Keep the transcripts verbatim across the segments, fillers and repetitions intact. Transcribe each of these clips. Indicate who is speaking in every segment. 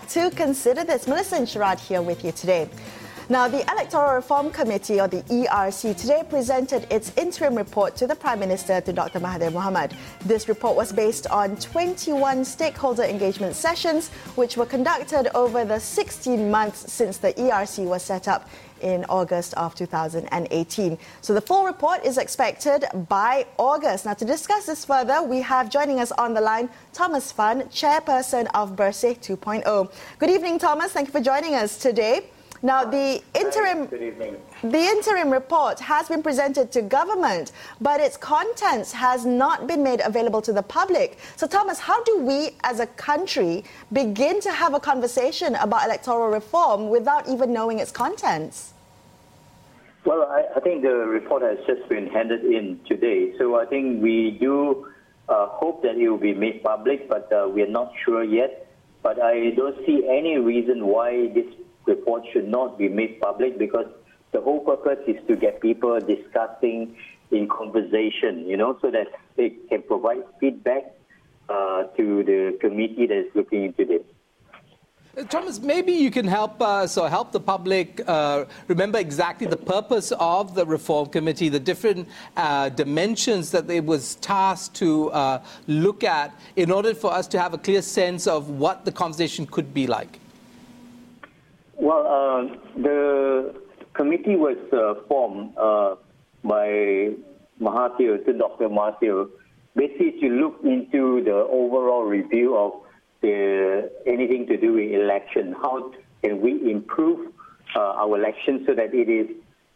Speaker 1: to Consider This. Melissa and Sharad here with you today. Now, the Electoral Reform Committee, or the E R C, today presented its interim report to the Prime Minister, to Doctor Mahathir Mohamad. This report was based on twenty-one stakeholder engagement sessions, which were conducted over the sixteen months since the E R C was set up in August of two thousand eighteen. So the full report is expected by August. Now, to discuss this further, we have joining us on the line Thomas Fund, Chairperson of Bersih two point oh. Good evening, Thomas. Thank you for joining us today. Now, the interim, the interim report has been presented to government, but its contents has not been made available to the public. So, Thomas, how do we as a country begin to have a conversation about electoral reform without even knowing its contents?
Speaker 2: Well, I, I think the report has just been handed in today. So I think we do uh, hope that it will be made public, but uh, we are not sure yet. But I don't see any reason why this report should not be made public, because the whole purpose is to get people discussing in conversation, you know, so that they can provide feedback uh, to the committee that is looking into this.
Speaker 3: Uh, Thomas, maybe you can help us or help the public uh, remember exactly the purpose of the Reform Committee, the different uh, dimensions that it was tasked to uh, look at in order for us to have a clear sense of what the conversation could be like.
Speaker 2: Well, uh, the committee was uh, formed uh, by Mahathir, to Doctor Mahathir, basically to look into the overall review of the, anything to do with election. How can we improve uh, our election so that it is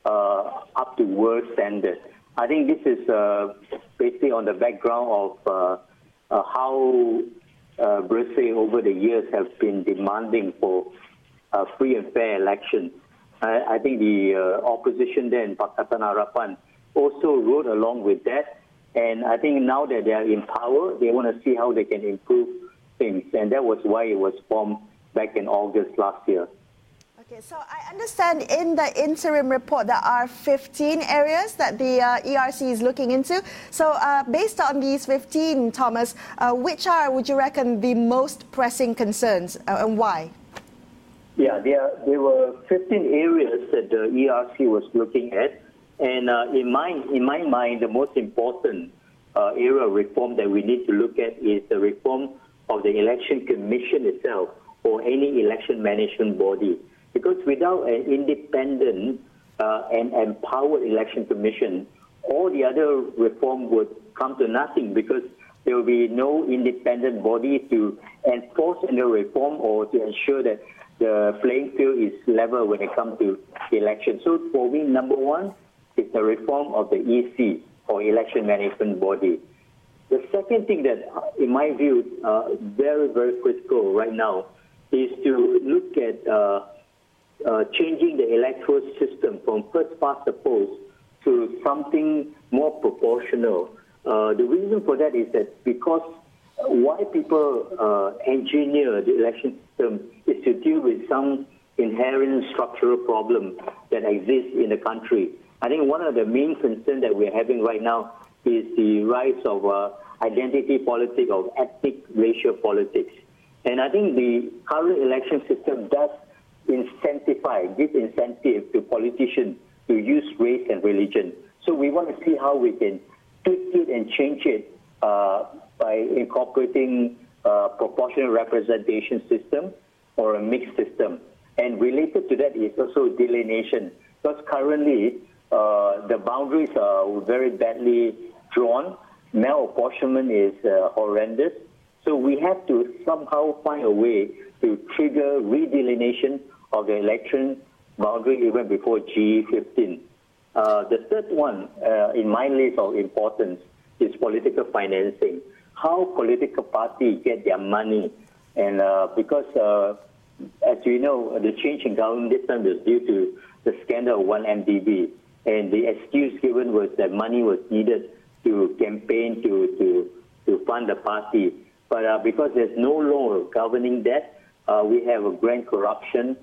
Speaker 2: uh, up to world standard? I think this is uh, basically on the background of uh, uh, how uh, Bersih over the years have been demanding for Uh, free and fair election. I, I think the uh, opposition then, Pakatan Harapan, also rode along with that. And I think now that they are in power, they want to see how they can improve things. And that was why it was formed back in August last year.
Speaker 1: Okay, so I understand in the interim report there are fifteen areas that the uh, E R C is looking into. So uh, based on these fifteen, Thomas, uh, which are, would you reckon, the most pressing concerns uh, and why?
Speaker 2: Yeah, there, there were fifteen areas that the E R C was looking at. And uh, in, my, in my mind, the most important uh, area of reform that we need to look at is the reform of the Election Commission itself, or any election management body. Because without an independent uh, and empowered election commission, all the other reform would come to nothing, because there will be no independent body to enforce any reform or to ensure that the playing field is level when it comes to election. So for me, number one is the reform of the E C, or Election Management Body. The second thing that, in my view, uh, very, very critical right now is to look at uh, uh, changing the electoral system from first past the post to something more proportional. Uh, the reason for that is that because why people uh, engineer the election system is to deal with some inherent structural problem that exists in the country. I think one of the main concerns that we're having right now is the rise of uh, identity politics, of ethnic racial politics. And I think the current election system does incentivize, give incentive to politicians to use race and religion. So we want to see how we can tweak it and change it uh, by incorporating a proportional representation system or a mixed system. And related to that is also delineation, because currently uh, the boundaries are very badly drawn. Malapportionment is uh, horrendous. So we have to somehow find a way to trigger redelineation of the election boundary even before G fifteen. Uh, the third one uh, in my list of importance is political financing. How political parties get their money. And uh, because, uh, as you know, the change in government this time was due to the scandal of one M D B. And the excuse given was that money was needed to campaign, to, to, to fund the party. But uh, because there's no law governing that, uh, we have a grand corruption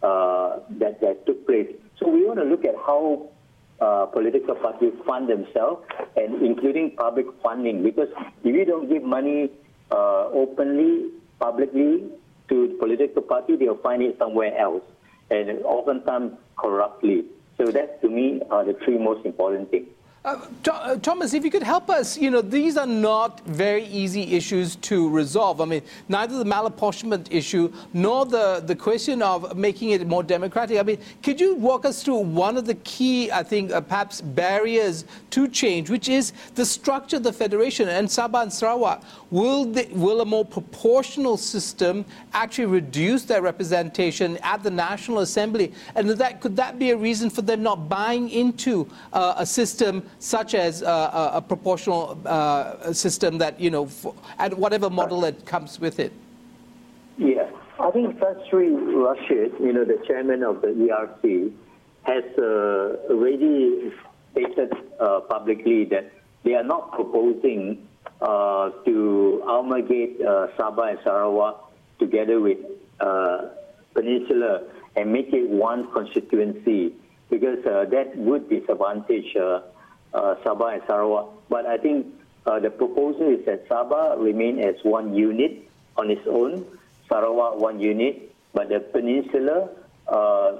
Speaker 2: uh, that, that took place. So we want to look at how uh, political parties fund themselves, and including public funding, because if you don't give money uh, openly, publicly, to the political party, they'll find it somewhere else, and oftentimes corruptly. So that, to me, are the three most important things.
Speaker 3: Uh, uh, Thomas, if you could help us, you know, these are not very easy issues to resolve. I mean, neither the malapportionment issue nor the, the question of making it more democratic. I mean, could you walk us through one of the key, I think, uh, perhaps barriers to change, which is the structure of the federation? And Sabah and Sarawak, will, the, will a more proportional system actually reduce their representation at the National Assembly? And that, could that be a reason for them not buying into uh, a system such as uh, a, a proportional uh, system that, you know, for, and whatever model that comes with it?
Speaker 2: Yeah, I think Tan Sri Rashid, you know, the chairman of the E R C, has uh, already stated uh, publicly that they are not proposing uh, to amalgamate uh, Sabah and Sarawak together with uh, Peninsula and make it one constituency, because uh, that would disadvantage uh, uh, Sabah and Sarawak. But I think uh, the proposal is that Sabah remain as one unit on its own, Sarawak one unit, but the Peninsula uh,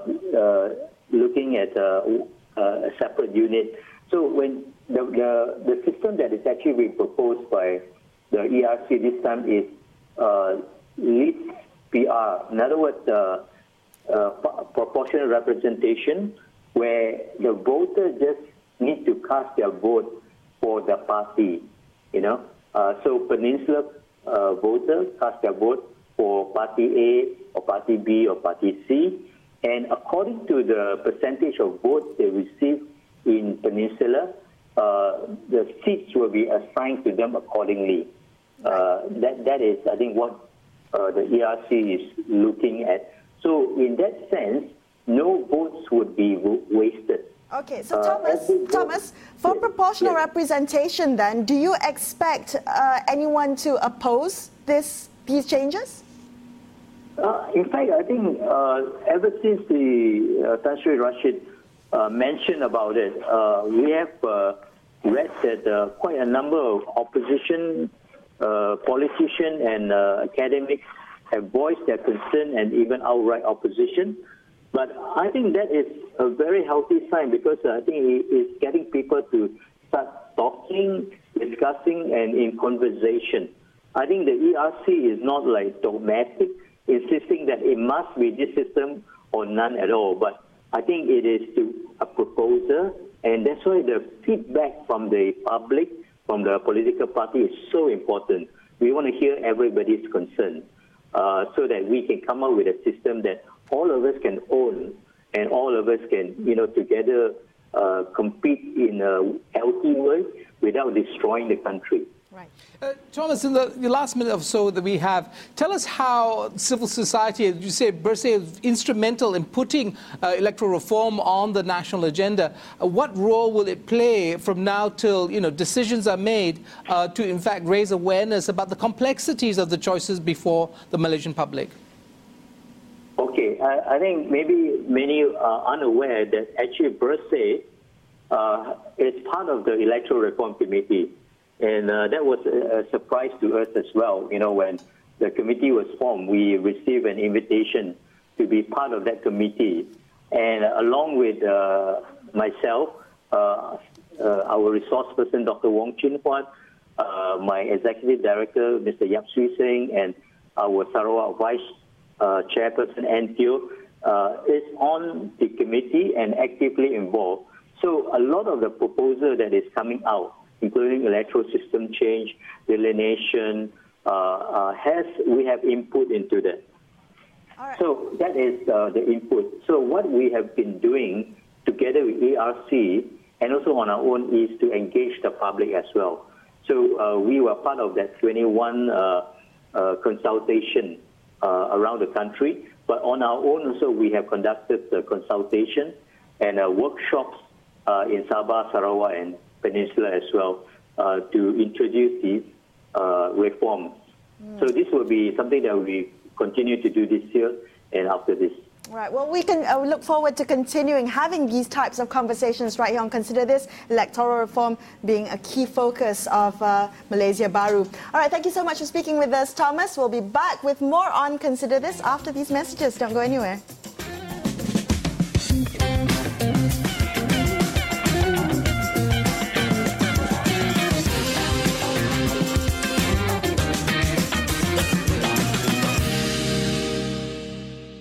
Speaker 2: uh, looking at uh, a separate unit. So when the, the, the system that is actually being proposed by the E R C this time is uh, least P R. In other words, uh, uh, proportional representation, where the voter just need to cast their vote for the party, you know. Uh, so Peninsula uh, voters cast their vote for Party A or Party B or Party C, and according to the percentage of votes they receive in Peninsula, uh, the seats will be assigned to them accordingly. Uh, that that is, I think, what uh, the E R C is looking at. So in that sense, no votes would be wasted.
Speaker 1: Okay, so Thomas, uh, Thomas, for yes, proportional yes. representation, then, do you expect uh, anyone to oppose this these changes?
Speaker 2: Uh, in fact, I think uh, ever since the uh, Tan Sri Rashid uh, mentioned about it, uh, we have uh, read that uh, quite a number of opposition uh, politicians and uh, academics have voiced their concern and even outright opposition. But I think that is a very healthy sign, because I think it is getting people to start talking, discussing, and in conversation. I think the E R C is not like dogmatic, insisting that it must be this system or none at all. But I think it is to a proposal, and that's why the feedback from the public, from the political party, is so important. We want to hear everybody's concern uh, so that we can come up with a system that all of us can own, and all of us can, you know, together uh, compete in a healthy way without destroying the country.
Speaker 1: Right.
Speaker 3: Uh, Thomas, in the, the last minute or so that we have, tell us how civil society, as you say, Bersih is instrumental in putting uh, electoral reform on the national agenda. Uh, what role will it play from now till, you know, decisions are made uh, to, in fact, raise awareness about the complexities of the choices before the Malaysian public?
Speaker 2: Okay, I, I think maybe many are unaware that actually Bersih uh, is part of the Electoral Reform Committee. And uh, that was a, a surprise to us as well. You know, when the committee was formed, we received an invitation to be part of that committee. And uh, along with uh, myself, uh, uh, our resource person, Doctor Wong Chin Huat, uh, my executive director, Mister Yap Sui Seng, and our Sarawak Vice uh, Chairperson, Ann Teo, uh, is on the committee and actively involved. So a lot of the proposal that is coming out, including electoral system change, delineation, uh, uh, has we have input into that. All right. So that is uh, the input. So what we have been doing together with E R C and also on our own is to engage the public as well. So uh, we were part of that twenty-one uh, uh, consultation uh, around the country. But on our own also we have conducted the consultation and uh, workshops uh, in Sabah, Sarawak, and Peninsula as well uh, to introduce these uh, reforms. Mm. So this will be something that we continue to do this year and after this.
Speaker 1: Right. Well, we can uh, look forward to continuing having these types of conversations right here on Consider This, electoral reform being a key focus of uh, Malaysia Baru. All right. Thank you so much for speaking with us, Thomas. We'll be back with more on Consider This after these messages. Don't go anywhere.